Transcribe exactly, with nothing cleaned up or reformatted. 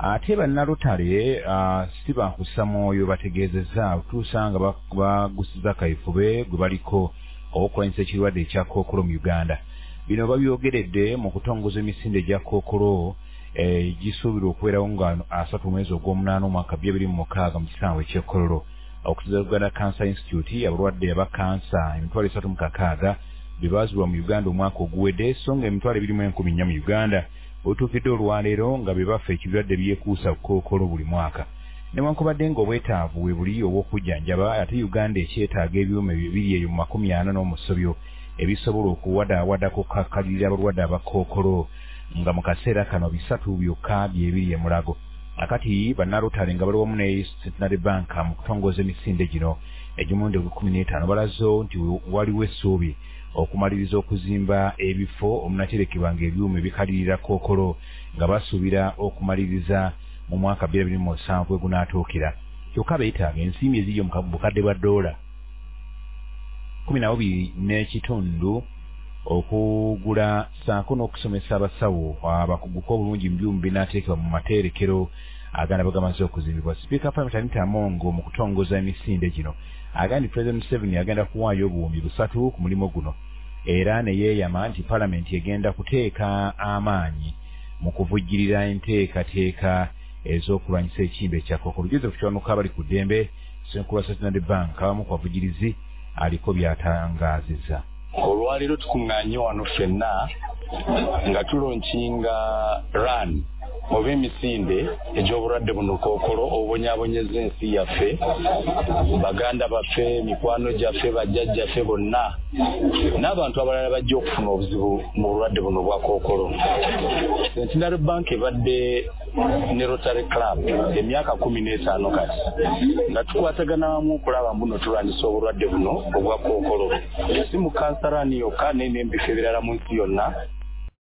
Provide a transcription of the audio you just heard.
ate bannalutale siba nkussa mwoyo bategeezezza tusanga bagusiza kaifube gwe baliko okukulanyisa ekirwadde ekya kookolo mu Uganda. Bino babyogeredde mu kutongoza emisinde gya kookolo gisuubirwa okubeerawo nga asatu mwezi ogw'omunaana omwaka bbiri mu mukaaga mu kisaawe eky'ekkololo. Okusinziira Uganda Cancer Institute, abalwadde aba kansa emitwalo esatu mu kakaaga be baazibwa mu Uganda omwaka oguwedde, so nga emitwalo ebiri mu enkumi nnya mu Uganda otuukidde olwaleero nga be bafa ekirwadde byekuusa ku kookolo buli mwaka. Newankubadde ng'obwetaavu we buli obw'okujjanjaba, ate Uganda ekyetaaga ebyuma bibiri eyo mu makumi ana n'omusobyo ebisobola okuwadaawada kukakkalirira abalwadde aba kookolo, nga mu kaseera kano bisatu byokka byebiri e Mulago. Akati bannalutale nga bali wamu ne Centenary Bank mu kutongoza emisinde gino egy'omulundi ogw'ekkumi n'etaano balazo nti waliwo essuubi okumaliriza okuzimba ebifo omunaterekebwa ng'ebyuma ebikalirira kookolo nga basuubira okumaliriza mu mwaka bbiri mu musanvu we gunaatuukira. Kyokka beetaaga ensimbi eziri mu bukadde bwa ddoola kkumi na bubiri n'ekitundu okugula saako n'okusomesa abasawo abakuguka obulungi mu byuma binaateekebwa mu materekero aganda bagamaze okuzimbibwa. Sipiika Parliament Anita Amongo mu kutongoza emisinde gino agandi President Museveni agenda kuwaayo obuwumbi busatu ku mulimu guno, era ne yeeyama nti Parliament egenda kuteeka amaanyi mu kuvujjirira enteekateeka ez'okulwanyisa ekimbe ekya kookolo. Joseph Kyawanuka abali ku ddembe, Ssenkulu wa Centenary Bank abamu ku bavujjirizi aliko by'atangaazizza. Olwaleero tukuŋŋaanye wano ffenna nga tulonkinga run oba emisinde egy'obulwadde buno kookolo obubonyaabonyeza ensi yaffe, baganda baffe, mikwano gyaffe, bajjajjaffe bonna n'abantu abalala bajja okufuna obuzibu mu bulwadde buno bwa kookolo. Centenary Bank ebadde ne Rotary Club emyaka kumi n'etaano kati nga tukwatagana wamu okulaba mbuno tulwanyisa obulwadde buno obwa kookolo, si mu kansarani yokka n'ebifo ebirala mu nsi yonna